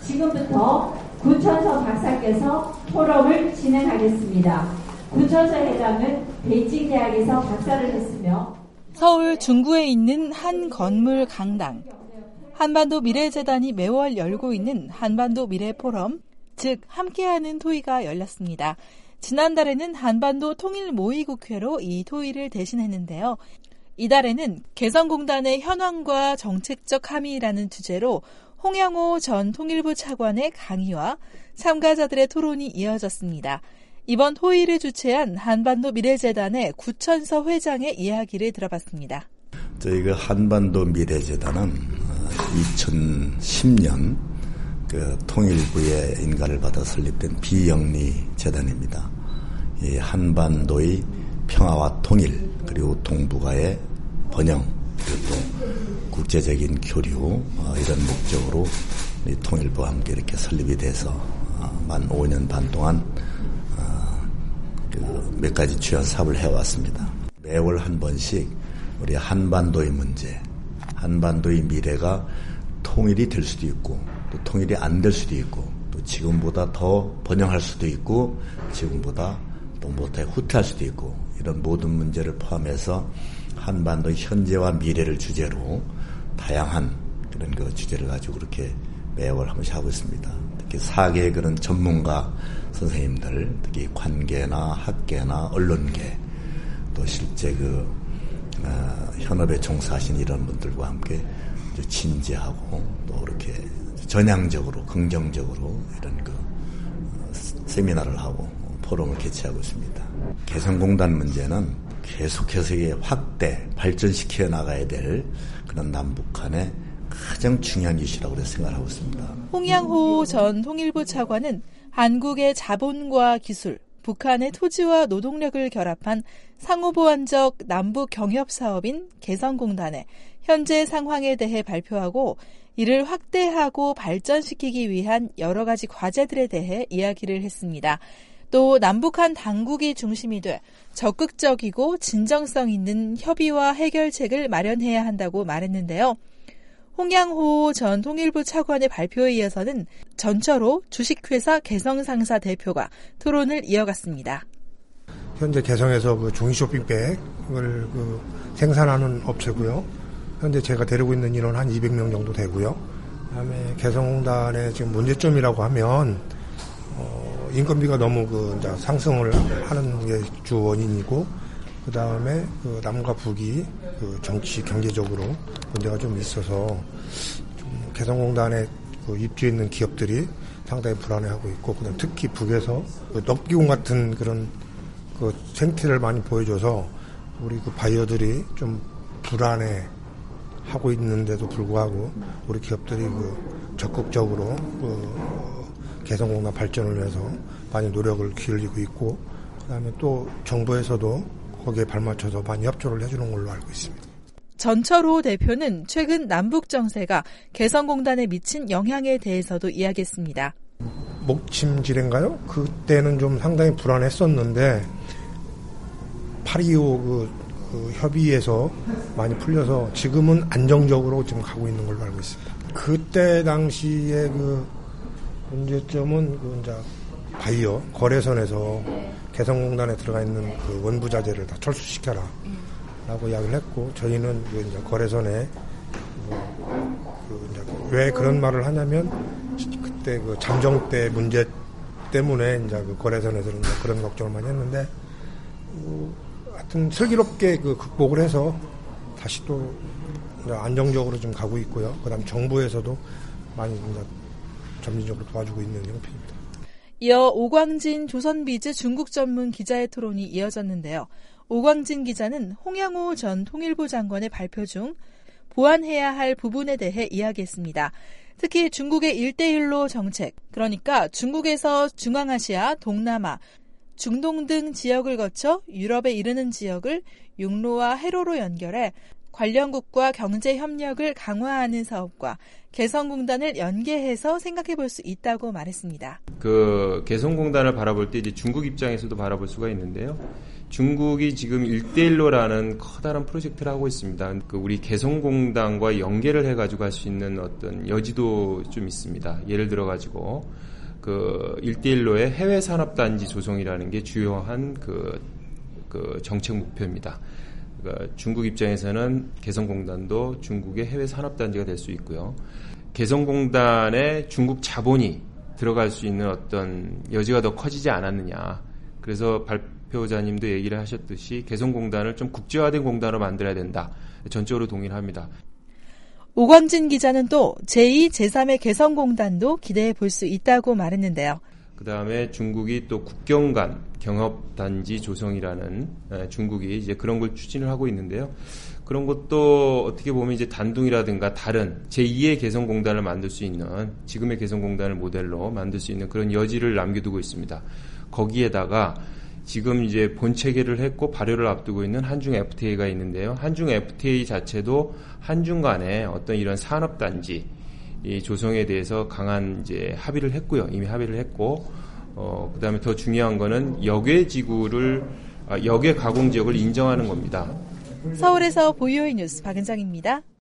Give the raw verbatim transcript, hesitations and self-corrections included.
지금부터 구천서 박사께서 포럼을 진행하겠습니다. 구천서 회장은 베이징 대학에서 박사를 했으며 서울 중구에 있는 한 건물 강당, 한반도 미래재단이 매월 열고 있는 한반도 미래 포럼, 즉 함께하는 토의가 열렸습니다. 지난달에는 한반도 통일 모의국회로 이 토의를 대신했는데요. 이달에는 개성공단의 현황과 정책적 함의라는 주제로 홍양호 전 통일부 차관의 강의와 참가자들의 토론이 이어졌습니다. 이번 토의를 주최한 한반도 미래재단의 구천서 회장의 이야기를 들어봤습니다. 저희가 한반도 미래재단은 이천십 년 그 통일부의 인가를 받아 설립된 비영리 재단입니다. 이 한반도의 평화와 통일, 그리고 동북아의 번영, 그리고 국제적인 교류, 이런 목적으로 우리 통일부와 함께 이렇게 설립이 돼서 만 오 년 반 동안 그 몇 가지 주요 사업을 해왔습니다. 매월 한 번씩 우리 한반도의 문제, 한반도의 미래가 통일이 될 수도 있고 또 통일이 안 될 수도 있고 또 지금보다 더 번영할 수도 있고 지금보다 또 못해 후퇴할 수도 있고 이런 모든 문제를 포함해서 한반도 현재와 미래를 주제로 다양한 그런 그 주제를 가지고 그렇게 매월 한 번씩 하고 있습니다. 특히 사계의 그런 전문가 선생님들, 특히 관계나 학계나 언론계, 또 실제 그 어, 현업에 종사하신 이런 분들과 함께 진지하고 또 이렇게 전향적으로 긍정적으로 이런 그 어, 세미나를 하고 포럼을 개최하고 있습니다. 개성공단 문제는 계속해서 이게 확대, 발전시켜 나가야 될 그런 남북한의 가장 중요한 이슈라고 생각하고 있습니다. 홍양호 전 통일부 차관은 한국의 자본과 기술, 북한의 토지와 노동력을 결합한 상호보완적 남북 경협 사업인 개성공단의 현재 상황에 대해 발표하고 이를 확대하고 발전시키기 위한 여러 가지 과제들에 대해 이야기를 했습니다. 또 남북한 당국이 중심이 돼 적극적이고 진정성 있는 협의와 해결책을 마련해야 한다고 말했는데요. 홍양호 전 통일부 차관의 발표에 이어서는 전철호 주식회사 개성상사 대표가 토론을 이어갔습니다. 현재 개성에서 그 종이 쇼핑백을 그 생산하는 업체고요. 현재 제가 데리고 있는 인원 한 이백 명 정도 되고요. 그다음에 개성공단의 지금 문제점이라고 하면 어, 인건비가 너무 그 이제 상승을 하는 게 주 원인이고, 그 다음에 그 남과 북이 그 정치 경제적으로 문제가 좀 있어서 좀 개성공단에 그 입주해 있는 기업들이 상당히 불안해하고 있고, 그다음 특히 북에서 그 넙기공 같은 그런 그 생태를 많이 보여줘서 우리 그 바이어들이 좀 불안해 하고 있는데도 불구하고 우리 기업들이 그 적극적으로 그 개성공단 발전을 위해서 많이 노력을 기울이고 있고, 그다음에 또 정부에서도 거기에 발맞춰서 많이 협조를 해주는 걸로 알고 있습니다. 전철호 대표는 최근 남북 정세가 개성공단에 미친 영향에 대해서도 이야기했습니다. 목침질인가요? 그때는 좀 상당히 불안했었는데 팔이오 그, 그 협의에서 많이 풀려서 지금은 안정적으로 지금 가고 있는 걸로 알고 있습니다. 그때 당시에 그 문제점은 그 이제 바이오 거래선에서 개성공단에 들어가 있는 그 원부 자재를 다 철수시켜라 라고 이야기를 했고, 저희는 그 이제 거래선에 뭐 그 이제 왜 그런 말을 하냐면 그때 그 잠정 때 문제 때문에 이제 그 거래선에서는 이제 그런 걱정을 많이 했는데, 뭐 하여튼 슬기롭게 그 극복을 해서 다시 또 이제 안정적으로 좀 가고 있고요. 그다음 정부에서도 많이 이제 점진적으로 도와주고 있는 형편입니다. 이어 오광진 조선비즈 중국 전문 기자의 토론이 이어졌는데요. 오광진 기자는 홍양호 전 통일부 장관의 발표 중 보완해야 할 부분에 대해 이야기했습니다. 특히 중국의 일대일로 정책, 그러니까 중국에서 중앙아시아, 동남아, 중동 등 지역을 거쳐 유럽에 이르는 지역을 육로와 해로로 연결해 관련국과 경제 협력을 강화하는 사업과 개성공단을 연계해서 생각해 볼 수 있다고 말했습니다. 그 개성공단을 바라볼 때 이제 중국 입장에서도 바라볼 수가 있는데요. 중국이 지금 일대일로라는 커다란 프로젝트를 하고 있습니다. 그 우리 개성공단과 연계를 해가지고 할 수 있는 어떤 여지도 좀 있습니다. 예를 들어가지고 그 일대일로의 해외 산업단지 조성이라는 게 주요한 그, 그 정책 목표입니다. 그러니까 중국 입장에서는 개성공단도 중국의 해외 산업단지가 될 수 있고요. 개성공단에 중국 자본이 들어갈 수 있는 어떤 여지가 더 커지지 않았느냐. 그래서 발표자님도 얘기를 하셨듯이 개성공단을 좀 국제화된 공단으로 만들어야 된다. 전적으로 동의를 합니다. 오광진 기자는 또 제이, 제삼의 개성공단도 기대해 볼 수 있다고 말했는데요. 그 다음에 중국이 또 국경 간 경업단지 조성이라는 중국이 이제 그런 걸 추진을 하고 있는데요. 그런 것도 어떻게 보면 이제 단둥이라든가 다른 제이의 개성공단을 만들 수 있는 지금의 개성공단을 모델로 만들 수 있는 그런 여지를 남겨두고 있습니다. 거기에다가 지금 이제 본체계를 했고 발효를 앞두고 있는 한중 에프티에이가 있는데요. 한중 에프티에이 자체도 한중 간의 어떤 이런 산업단지 이 조성에 대해서 강한 이제 합의를 했고요. 이미 합의를 했고, 어, 그 다음에 더 중요한 거는 역외 지구를, 아, 역외 가공 지역을 인정하는 겁니다. 서울에서 보이오이 뉴스 박은정입니다.